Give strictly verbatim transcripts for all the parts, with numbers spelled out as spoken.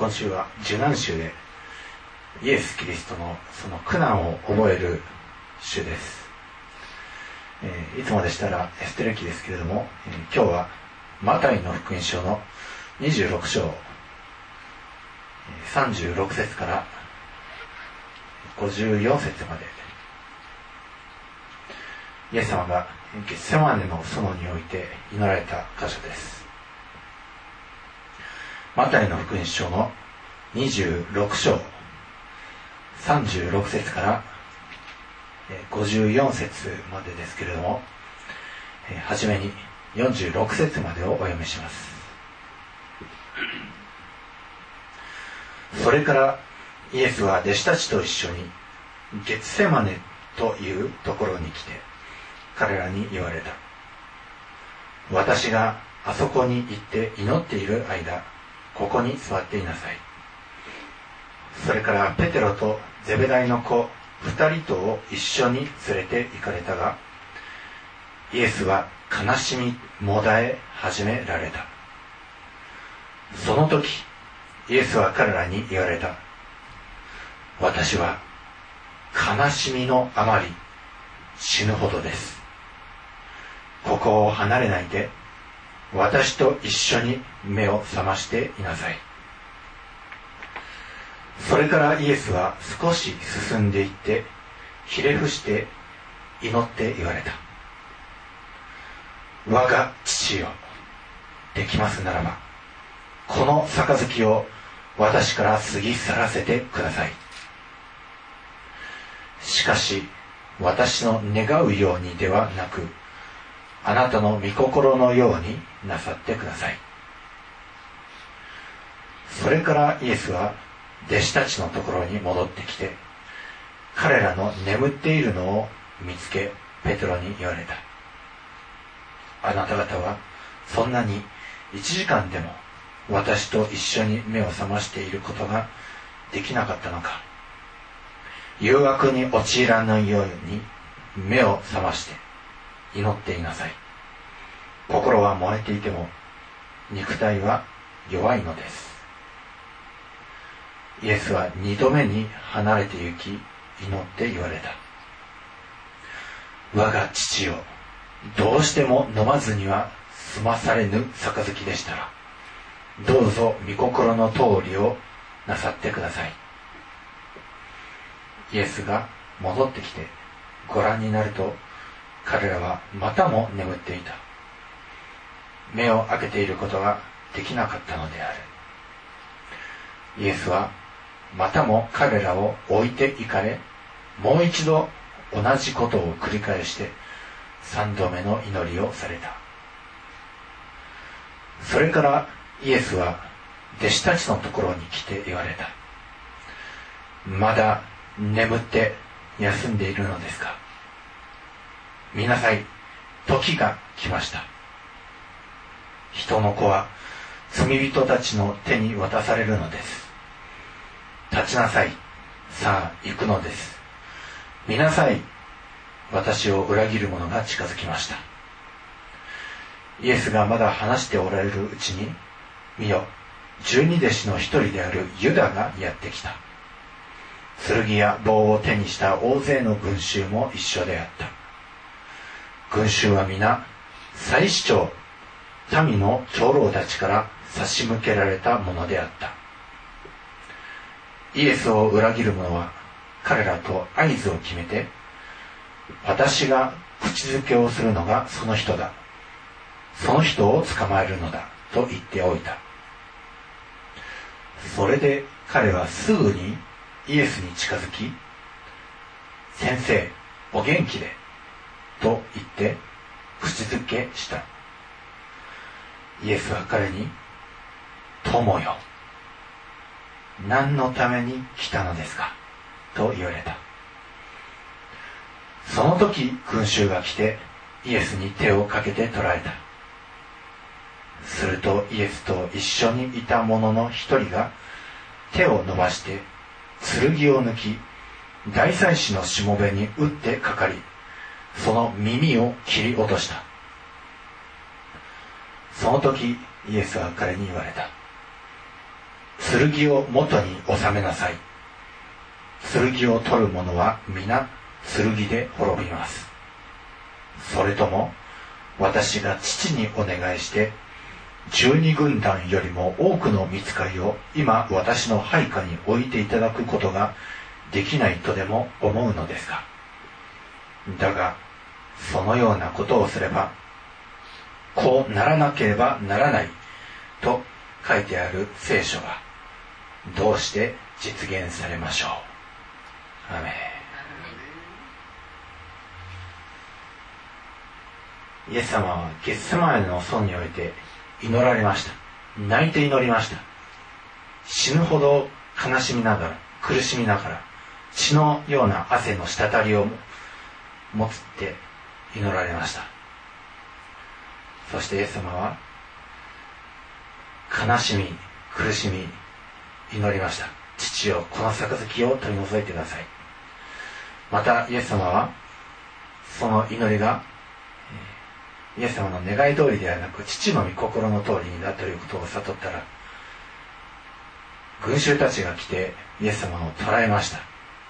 今週は受難週でイエス・キリストのその苦難を覚える週です、えー、いつもでしたらエステレ記ですけれども、えー、今日はマタイの福音書のにじゅうろく章さんじゅうろく節からごじゅうよん節まで、イエス様がゲッセマネの園において祈られた箇所です。マタイの福音書のにじゅうろく章さんじゅうろく節からごじゅうよん節までですけれども、はじめによんじゅうろく節までをお読みします。それからイエスは弟子たちと一緒にゲツセマネというところに来て彼らに言われた。私があそこに行って祈っている間、ここに座っていなさい。それからペテロとゼベダイの子二人とを一緒に連れて行かれたが、イエスは悲しみもだえ始められた。その時イエスは彼らに言われた。私は悲しみのあまり死ぬほどです。ここを離れないで私と一緒に目を覚ましていなさい。それからイエスは少し進んでいってひれ伏して祈って言われた。我が父よ、できますならばこの杯を私から過ぎ去らせてください。しかし私の願うようにではなく、あなたの御心のようになさってください。それからイエスは弟子たちのところに戻ってきて、彼らの眠っているのを見つけ、ペテロに言われた。あなた方はそんなに一時間でも私と一緒に目を覚ましていることができなかったのか。誘惑に陥らないように目を覚まして祈っていなさい。心は燃えていても肉体は弱いのです。イエスは二度目に離れて行き祈って言われた。我が父よ、どうしても飲まずには済まされぬ杯でしたら、どうぞ御心の通りをなさってください。イエスが戻ってきてご覧になると、彼らはまたも眠っていた。目を開けていることができなかったのである。イエスはまたも彼らを置いて行かれ、もう一度同じことを繰り返して三度目の祈りをされた。それからイエスは弟子たちのところに来て言われた。まだ眠って休んでいるのですか。見なさい、時が来ました。人の子は罪人たちの手に渡されるのです。立ちなさい、さあ行くのです。見なさい、私を裏切る者が近づきました。イエスがまだ話しておられるうちに、見よ、十二弟子の一人であるユダがやってきた。剣や棒を手にした大勢の群衆も一緒であった。群衆は皆祭司長、民の長老たちから差し向けられたものであった。イエスを裏切る者は彼らと合図を決めて、私が口づけをするのがその人だ、その人を捕まえるのだと言っておいた。それで彼はすぐにイエスに近づき、先生、お元気でと言って口づけした。イエスは彼に、友よ、何のために来たのですかと言われた。その時群衆が来てイエスに手をかけて捕らえた。するとイエスと一緒にいた者の一人が手を伸ばして剣を抜き、大祭司のしもべに打ってかかり、その耳を切り落とした。その時イエスは彼に言われた。 剣を元に収めなさい。剣を取る者は皆剣で滅びます。それとも私が父にお願いして十二軍団よりも多くの御使いを今私の配下に置いていただくことができないとでも思うのですか。だがそのようなことをすればこうならなければならないと書いてある聖書はどうして実現されましょう。アーメン。イエス様はゲッセマネの園において祈られました。泣いて祈りました。死ぬほど悲しみながら苦しみながら血のような汗の滴りを持つって祈られました。そしてイエス様は悲しみ苦しみ祈りました。父よ、この杯を取り除いてください。またイエス様はその祈りがイエス様の願い通りではなく父の御心の通りになっていることを悟ったら、群衆たちが来てイエス様を捕らえました。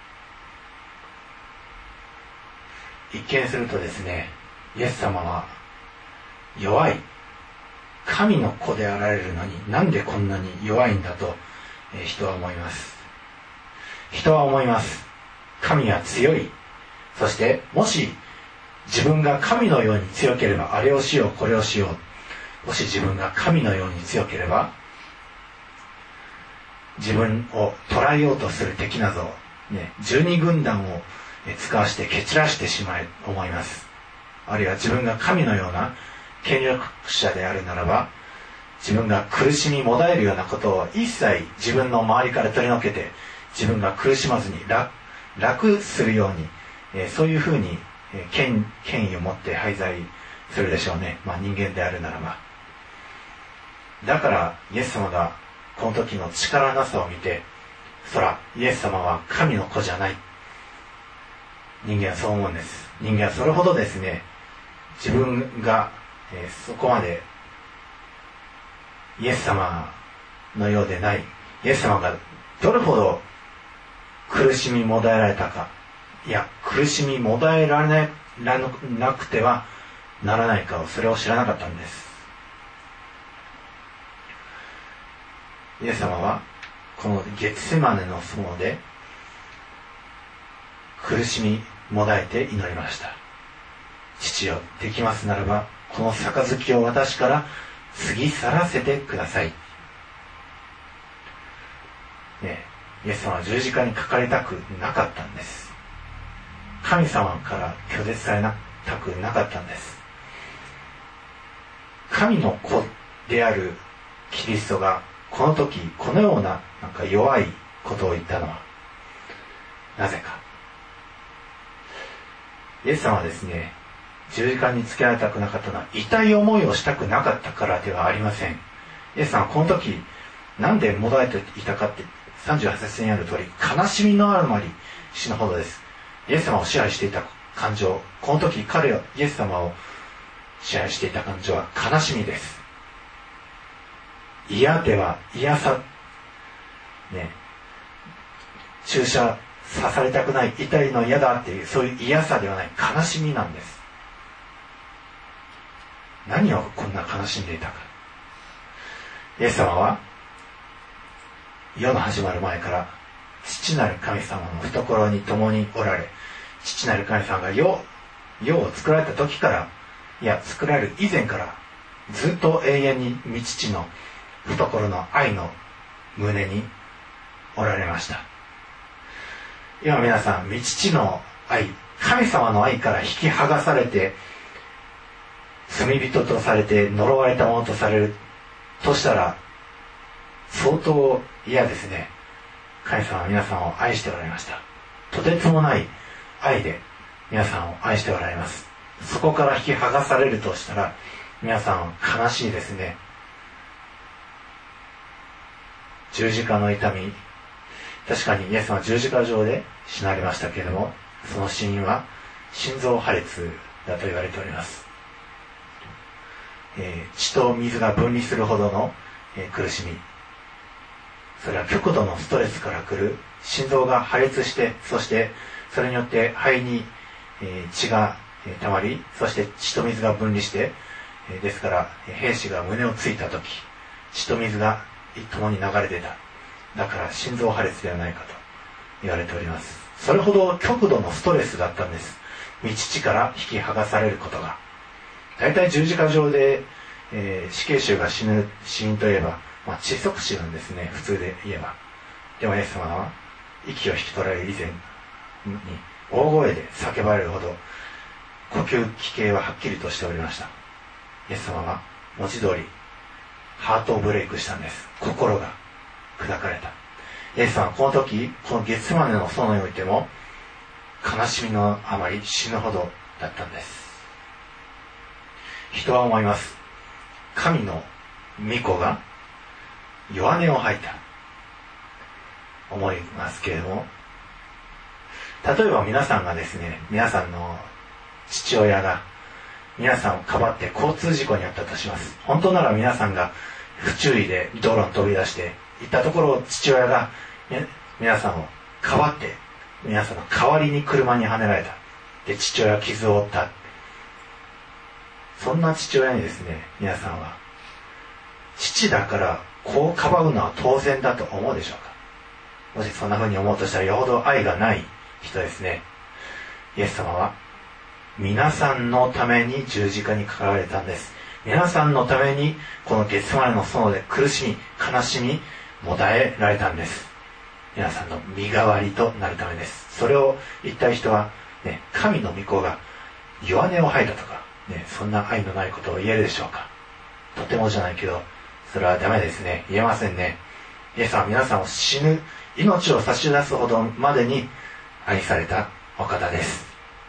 一見するとですね、イエス様は弱い神の子であられるのになんでこんなに弱いんだと人は思います。人は思います。神は強い。そしてもし自分が神のように強ければあれをしようこれをしよう。もし自分が神のように強ければ自分を捕らえようとする敵など、ね、十二軍団を使わして蹴散らしてしまえ思います。あるいは自分が神のような権力者であるならば自分が苦しみもだえるようなことを一切自分の周りから取り除けて自分が苦しまずに 楽, 楽するように、えー、そういうふうに、えー、権, 権威を持って廃罪するでしょうね、まあ、人間であるならば。だからイエス様がこの時の力なさを見て、そらイエス様は神の子じゃない、人間はそう思うんです。人間はそれほどですね、自分が、えー、そこまでイエス様のようでない、イエス様がどれほど苦しみもだえられたか、いや苦しみもだえられなくてはならないかを、それを知らなかったんです。イエス様はこのゲッセマネの園で苦しみもだえて祈りました。父よ、できますならばこの杯を私から過ぎ去らせてください、ね、イエス様は十字架にかかりたくなかったんです。神様から拒絶されたくなかったんです。神の子であるキリストがこの時このような、なんか弱いことを言ったのはなぜか。イエス様はですね、十字架につけられたくなかったのは痛い思いをしたくなかったからではありません。イエス様はこの時なんでもだえていたかってさんじゅうはち節にある通り、悲しみのあまり死ぬほどです。イエス様を支配していた感情、この時彼はイエス様を支配していた感情は悲しみです。嫌では嫌さ、ね、注射刺されたくない、痛いの嫌だっていう、そういう嫌さではない悲しみなんです。何をこんな悲しんでいたか。イエス様は世の始まる前から父なる神様の懐に共におられ、父なる神様が世、世を作られた時から、いや作られる以前からずっと永遠に御父の懐の愛の胸におられました。今皆さん、御父の愛、神様の愛から引き剥がされて罪人とされて呪われたものとされるとしたら相当嫌ですね。神様は皆さんを愛しておられました。とてつもない愛で皆さんを愛しておられます。そこから引き剥がされるとしたら皆さん悲しいですね。十字架の痛み、確かにイエス様は十字架上で死なれましたけれども、その死因は心臓破裂だと言われております。えー、血と水が分離するほどの、えー、苦しみ、 それは極度のストレスから来る心臓が破裂して、そしてそれによって肺に血が溜まり、そして血と水が分離して、ですから兵士が胸をついた時、血と水が共に流れ出た。だから心臓破裂ではないかと言われております。それほど極度のストレスだったんです。御父から引き剥がされることが。大体十字架上で、えー、死刑囚が死ぬ死因といえば、まあ、窒息死なんですね、普通で言えば。でもイエス様は息を引き取られる以前に大声で叫ばれるほど呼吸器系ははっきりとしておりました。イエス様は文字通りハートをブレイクしたんです。心が砕かれた。イエス様はこの時、このゲッセマネの園においても悲しみのあまり死ぬほどだったんです。人は思います。神の御子が弱音を吐いた。思いますけれども、例えば皆さんがですね、皆さんの父親が皆さんをかばって交通事故に遭ったとします。本当なら皆さんが不注意で道路に飛び出して行ったところを父親が皆さんをかばって皆さんの代わりに車にはねられた。で、父親は傷を負った。そんな父親にですね、皆さんは父だからこうかばうのは当然だと思うでしょうか。もしそんな風に思うとしたらよほど愛がない人ですね。イエス様は皆さんのために十字架にかかられたんです。皆さんのためにこのゲッセマネの園で苦しみ悲しみもだえられたんです。皆さんの身代わりとなるためです。それを言った人は、ね、神の御子が弱音を吐いたとか、ね、そんな愛のないことを言えるでしょうか。とてもじゃないけどそれはダメですね。言えませんね。イエスは皆さんを死ぬ命を差し出すほどまでに愛されたお方です。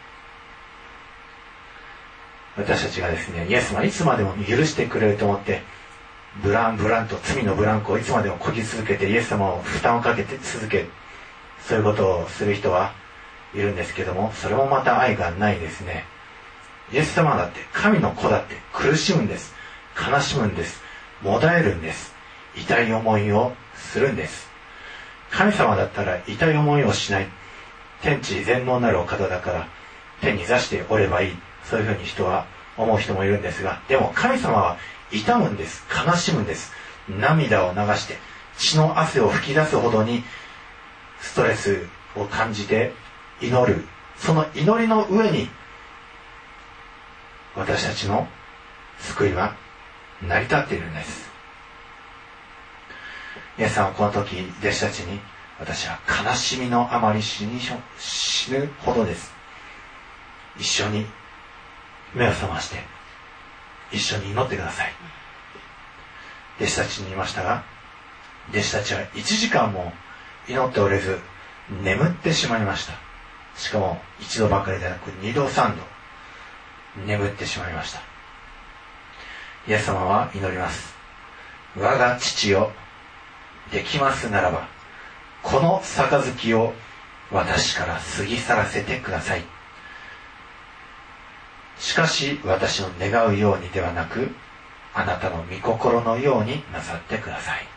私たちがですね、イエスはいつまでも許してくれると思ってブランブランと罪のブランコをいつまでも漕ぎ続けてイエス様を負担をかけて続け、そういうことをする人はいるんですけども、それもまた愛がないですね。イエス様だって神の子だって苦しむんです。悲しむんです。もだえるんです。痛い思いをするんです。神様だったら痛い思いをしない。天地全能なるお方だから天に座しておればいい。そういうふうに人は思う人もいるんですが、でも神様は痛むんです。悲しむんです。涙を流して血の汗を吹き出すほどにストレスを感じて祈る。その祈りの上に私たちの救いは成り立っているんです。イエスさんはこの時弟子たちに、私は悲しみのあまり死に死ぬほどです。一緒に目を覚まして一緒に祈ってください。弟子たちに言いましたが、弟子たちはいちじかんも祈っておれず眠ってしまいました。しかも一度ばかりでなく二度三度眠ってしまいました。イエス様は祈ります。我が父よ、できますならばこの杯を私から過ぎ去らせてください。しかし私の願うようにではなく、あなたの御心のようになさってください。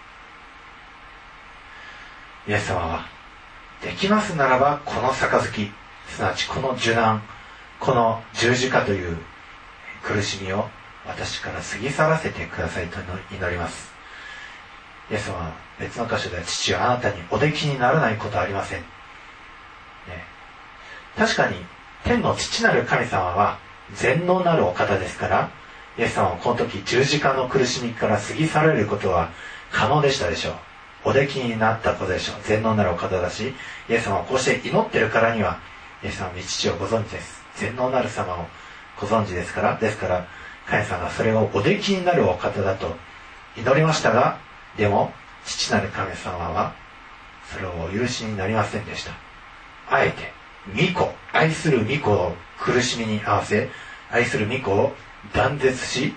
イエス様は、できますならばこの杯、すなわちこの受難、この十字架という苦しみを私から過ぎ去らせてくださいと祈ります。イエス様は別の箇所では、父はあなたにおできにならないことはありません、ね、確かに天の父なる神様は全能なるお方ですから、イエス様はこの時十字架の苦しみから過ぎ去られることは可能でしたでしょう。おできになったことでしょう。全能なるお方だし、イエス様はこうして祈ってるからにはイエス様は御父をご存知です。全能なる様をご存知ですから、ですから神様がそれをおできになるお方だと祈りましたが、でも父なる神様はそれをお許しになりませんでした。あえて御子、愛する御子を苦しみに合わせ、愛する御子を断絶し、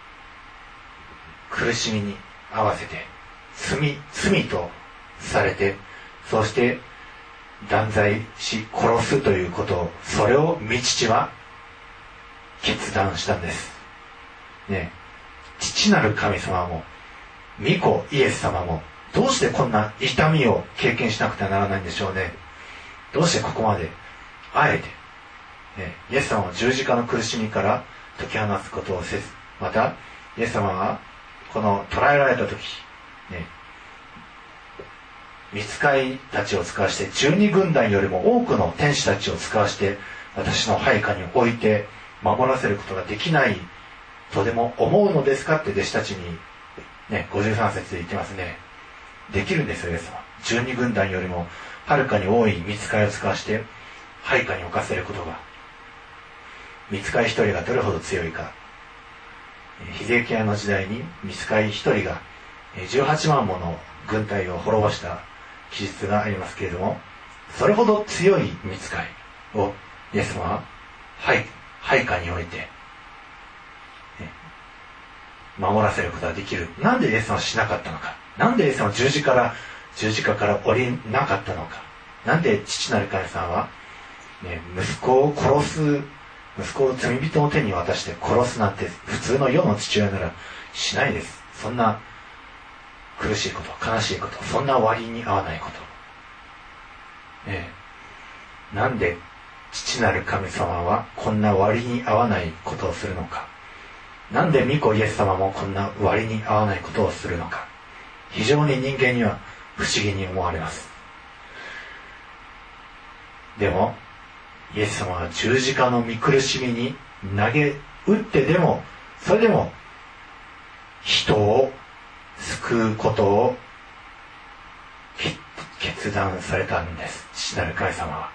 苦しみに合わせて罪、罪とされて、そして断罪し殺すということを、それを御父は決断したんですね。父なる神様も御子イエス様もどうしてこんな痛みを経験しなくてはならないんでしょうね。どうしてここまであえて、ね、イエス様は十字架の苦しみから解き放つことをせず、またイエス様はこの捕らえられた時、ね、御使いたちを使わしてじゅうに軍団よりも多くの天使たちを使わして私の配下に置いて守らせることができないとでも思うのですかって弟子たちに、ね、ごじゅうさん節で言ってますね。できるんですよ、イエス様。じゅうに軍団よりもはるかに多い御使いを使わして配下に置かせることが、御使い一人がどれほど強いか。ヒゼキヤの時代に御使い一人がじゅうはちまんもの軍隊を滅ぼした記述がありますけれども、それほど強い御使いをイエス様は配下に置いて守らせることができる。なんでイエス様はしなかったのか。なんでイエス様は十字から十字架から降りなかったのか。なんで父なる神様は、ね、息子を殺す、息子を罪人の手に渡して殺すなんて普通の世の父親ならしないです。そんな苦しいこと、悲しいこと、そんな割に合わないこと、ね、なんで父なる神様はこんな割に合わないことをするのか。なんで御子イエス様もこんな割に合わないことをするのか。非常に人間には不思議に思われます。でもイエス様は十字架の御苦しみに投げ打ってでも、それでも人を救うことを決断されたんです。父なる神様は。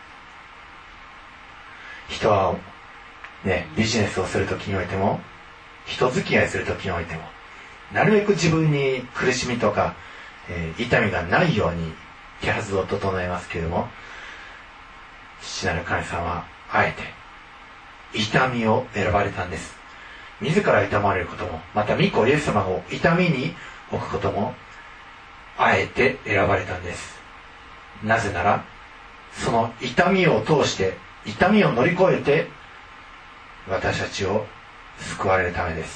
人はね、ビジネスをするときにおいても、人付き合いするときにおいても、なるべく自分に苦しみとか、えー、痛みがないように手はずを整えますけれども、父なる神様はあえて痛みを選ばれたんです。自ら痛まれることも、また御子イエス様を痛みに置くこともあえて選ばれたんです。なぜならその痛みを通して、痛みを乗り越えて私たちを救われるためです。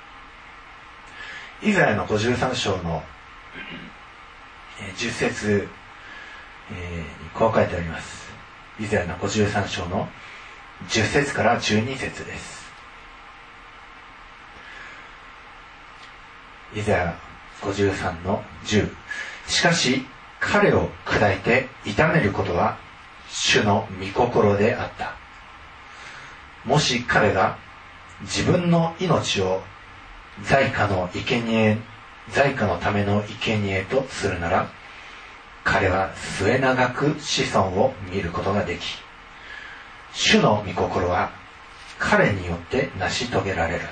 イザヤのごじゅうさん章のじゅっ節にこう書いてあります。イザヤのごじゅうさん章のじゅっ節からじゅうに節です。イザヤごじゅうさんのじゅう。しかし彼を砕いて痛めることは主の御心であった。もし彼が自分の命を罪禍の生贄罪禍のための生贄とするなら、彼は末永く子孫を見ることができ、主の御心は彼によって成し遂げられる。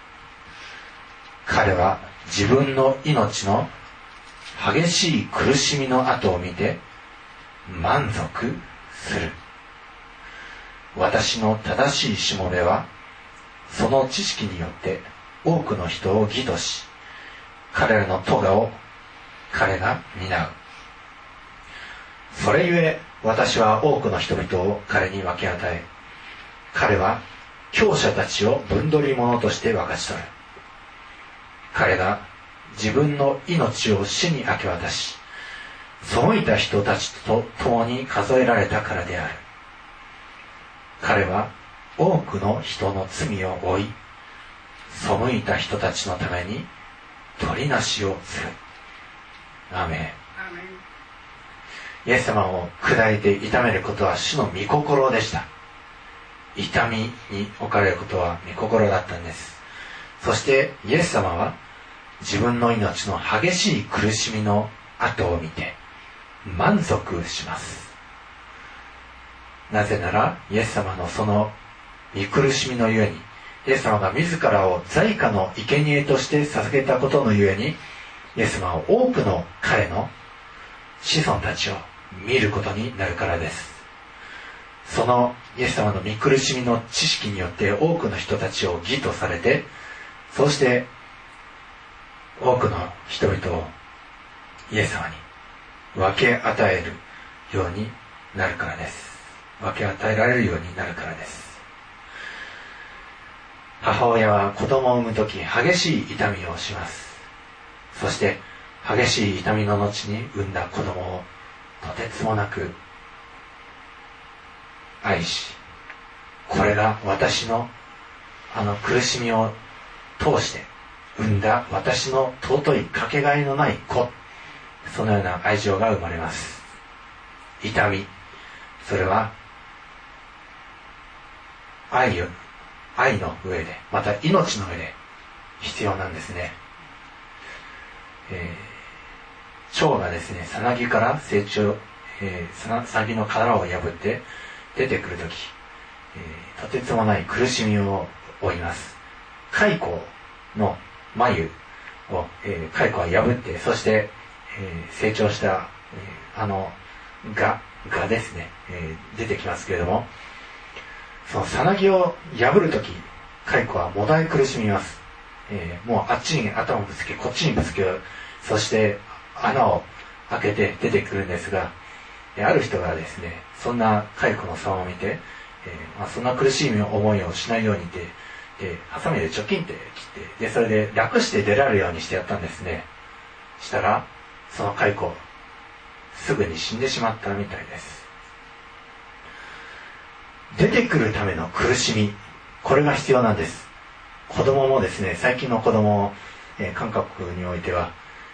彼は自分の命の激しい苦しみの後を見て満足する。私の正しいしもべはその知識によって多くの人を義とし、彼らの咎を彼が担う。それゆえ私は多くの人々を彼に分け与え、彼は強者たちを分取り物として分かち取る。彼が自分の命を死に明け渡し、背いた人たちと共に数えられたからである。彼は多くの人の罪を負い、背いた人たちのために取りなしをする。アーメン。イエス様を砕いて痛めることは主の御心でした。痛みに置かれることは御心だったんです。そしてイエス様は自分の命の激しい苦しみの後を見て満足します。なぜならイエス様のその御苦しみのゆえに、イエス様が自らを罪禍の生贄として捧げたことのゆえに、イエス様は多くの彼の子孫たちを見ることになるからです。そのイエス様の御苦しみの知識によって多くの人たちを義とされて、そうして多くの人々をイエス様に分け与えるようになるからです。分け与えられるようになるからです。母親は子供を産むとき激しい痛みをします。そして激しい痛みの後に産んだ子供をとてつもなく愛し、これが私のあの苦しみを通して産んだ私の尊いかけがえのない子、そのような愛情が生まれます。痛み、それは愛を愛の上で、また命の上で必要なんですね。えー、蝶がですね、さなぎから成長、えー、さなぎの殻を破って出てくるとき、えー、とてつもない苦しみを負います。蚕の繭を、えー、蚕は破って、そして、えー、成長した、えー、あの蛾蛾ですね、えー、出てきますけれども、そのさなぎを破るとき、蚕はもだえ苦しみます。えー、もうあっちに頭をぶつけ、こっちにぶつけ、そして穴を開けて出てくるんですが、ある人がですね、そんな蚕の様を見て、えーまあ、そんな苦しい思いをしないようにって、でハサミでチョキンって切って、でそれで楽して出られるようにしてやったんですね。したらその蚕すぐに死んでしまったみたいです。出てくるための苦しみ、これが必要なんです。子供もですね、最近の子供、えー、韓国においては、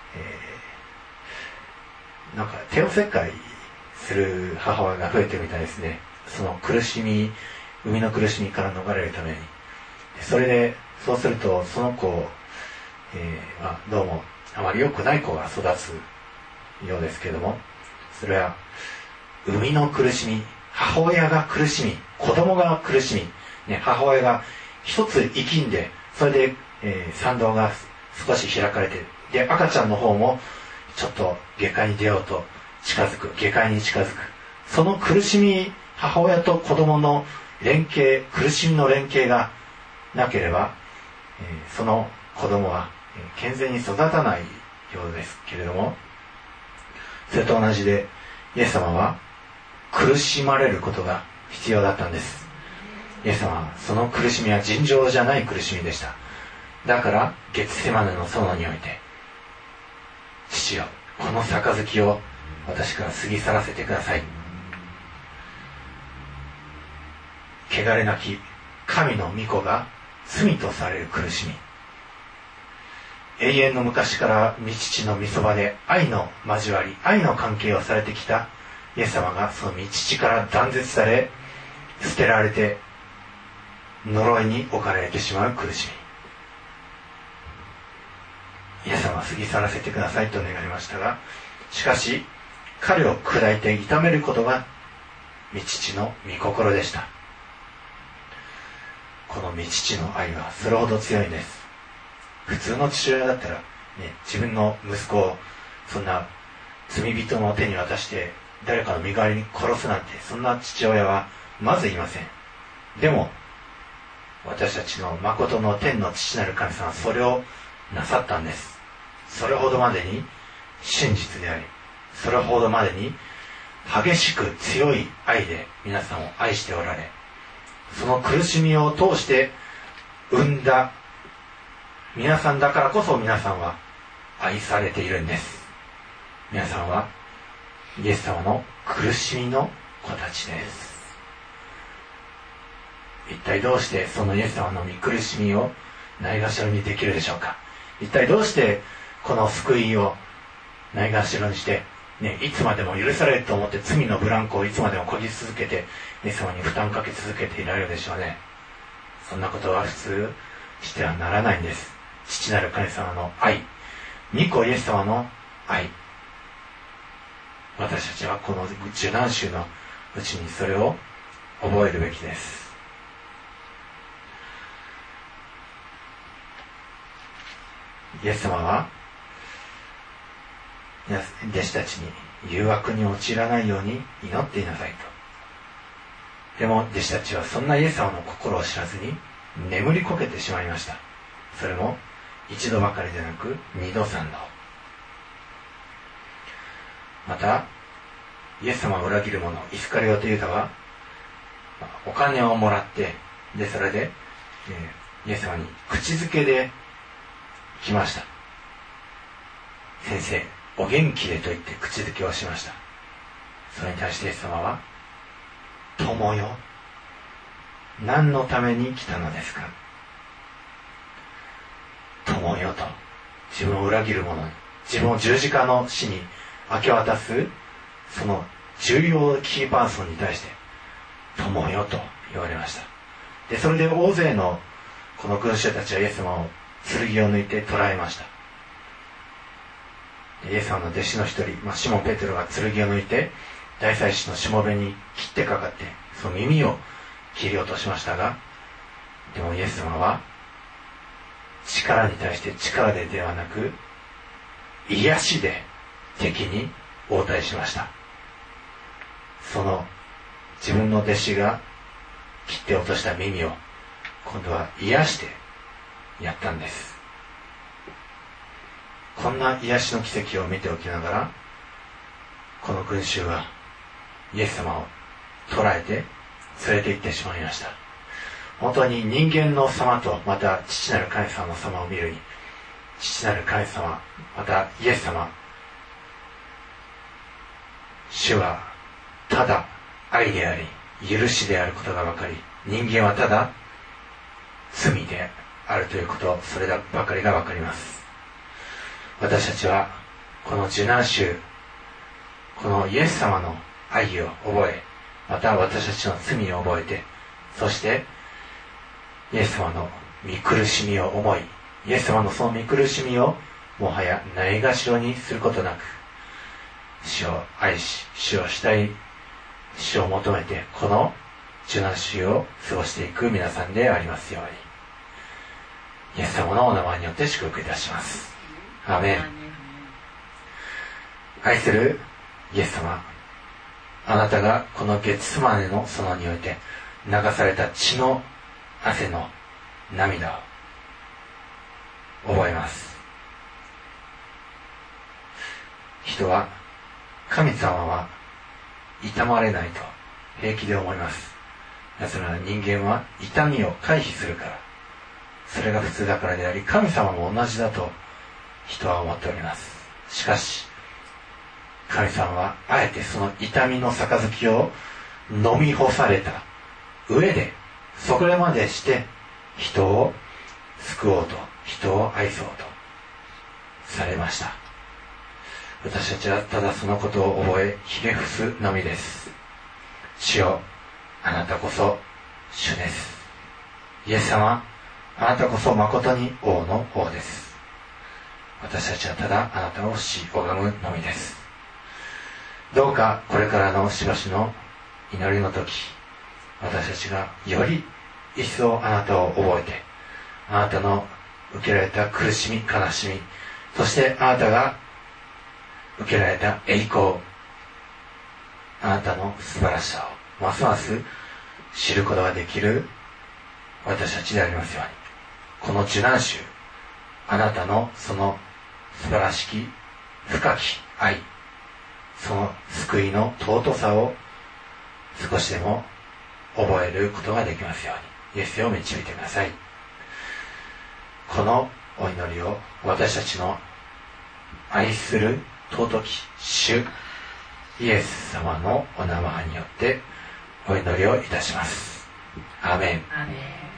えー、なんか帝王切開する母親が増えてるみたいですね。その苦しみ、産みの苦しみから逃れるために。それでそうするとその子、えーまあ、どうもあまり良くない子が育つようですけれども、それは産みの苦しみ、母親が苦しみ、子供が苦しみ、ね、母親が一つ生きんで、それで、えー、産道が少し開かれて、で赤ちゃんの方もちょっと下界に出ようと近づく、下界に近づく、その苦しみ、母親と子供の連携、苦しみの連携がなければ、えー、その子供は、えー、健全に育たないようですけれども、それと同じでイエス様は苦しまれることが必要だったんです。イエス様はその苦しみは尋常じゃない苦しみでした。だからゲツセマネの園において、父よ、この杯を私から過ぎ去らせてください、汚れなき神の御子が罪とされる苦しみ、永遠の昔から御父の御そばで愛の交わり、愛の関係をされてきたイエス様がその御父から断絶され、捨てられて呪いに置かれてしまう苦しみ、イエス様は過ぎ去らせてくださいと願いましたが、しかし彼を砕いて痛めることが御父の御心でした。この御父の愛はそれほど強いんです。普通の父親だったら、ね、自分の息子をそんな罪人の手に渡して誰かの身代わりに殺すなんて、そんな父親はまずいません。でも私たちの誠の天の父なる神様はそれをなさったんです。それほどまでに真実であり、それほどまでに激しく強い愛で皆さんを愛しておられ、その苦しみを通して生んだ皆さんだからこそ、皆さんは愛されているんです。皆さんはイエス様の苦しみの子たちです。一体どうしてそのイエス様の御苦しみをないがしろにできるでしょうか。一体どうしてこの救いをないがしろにして、ね、いつまでも許されると思って罪のブランコをいつまでもこぎ続けて、イエス様に負担かけ続けていられるでしょうね。そんなことは普通してはならないんです。父なる神様の愛、御子イエス様の愛、私たちはこの受難週のうちにそれを覚えるべきです。イエス様は弟子たちに誘惑に陥らないように祈っていなさいと。でも弟子たちはそんなイエス様の心を知らずに眠りこけてしまいました。それも一度ばかりでなく二度三度。またイエス様を裏切る者イスカリオテユダはお金をもらって、でそれで、えー、イエス様に口づけで来ました。 先生お元気でと言って口づけをしました。それに対してイエス様は、友よ、何のために来たのですか。友よと、自分を裏切る者に、自分を十字架の死に明け渡すその重要キーパーソンに対して友よと言われました。でそれで大勢のこの群衆たちはイエス様を剣を抜いて捕らえました。イエス様の弟子の一人、まあ、シモン・ペテロが剣を抜いて大祭司のしもべに切ってかかってその耳を切り落としましたが、でもイエス様は力に対して力でではなく癒しで敵に応対しました。その自分の弟子が切って落とした耳を今度は癒してやったんです。こんな癒しの奇跡を見ておきながら、この群衆はイエス様を捕らえて連れて行ってしまいました。本当に人間の様とまた父なる神様の様を見るに、父なる神様またイエス様、主はただ愛であり許しであることが分かり、人間はただ罪であるということ、そればかりが分かります。私たちはこの受難週、このイエス様の愛を覚え、また私たちの罪を覚えて、そしてイエス様の御苦しみを思い、イエス様のその御苦しみをもはやないがしろにすることなく、主を愛し、主を慕い、主を求めてこの受難週を過ごしていく皆さんでありますように、イエス様のお名前によって祝福いたします。アーメン。愛するイエス様、あなたがこのゲツセマネの園において流された血の汗の涙を覚えます。人は神様は痛まれないと平気で思います。なぜなら人間は痛みを回避するから、それが普通だからであり、神様も同じだと人は思っております。しかし神様はあえてその痛みの杯を飲み干された上で、そこまでして人を救おうと、人を愛そうとされました。私たちはただそのことを覚えひれ伏すのみです。主よ、あなたこそ主です。イエス様、あなたこそ誠に王の王です。私たちはただあなたをし拝むのみです。どうかこれからのしばしの祈りの時、私たちがより一層あなたを覚えて、あなたの受けられた苦しみ、悲しみ、そしてあなたが受けられた栄光、あなたの素晴らしさをますます知ることができる私たちでありますように、この受難週、あなたのその素晴らしき深き愛、その救いの尊さを少しでも覚えることができますように、イエスを導いてください。このお祈りを私たちの愛する尊き主イエス様のお名前によってお祈りをいたします。アーメン。 アーメン。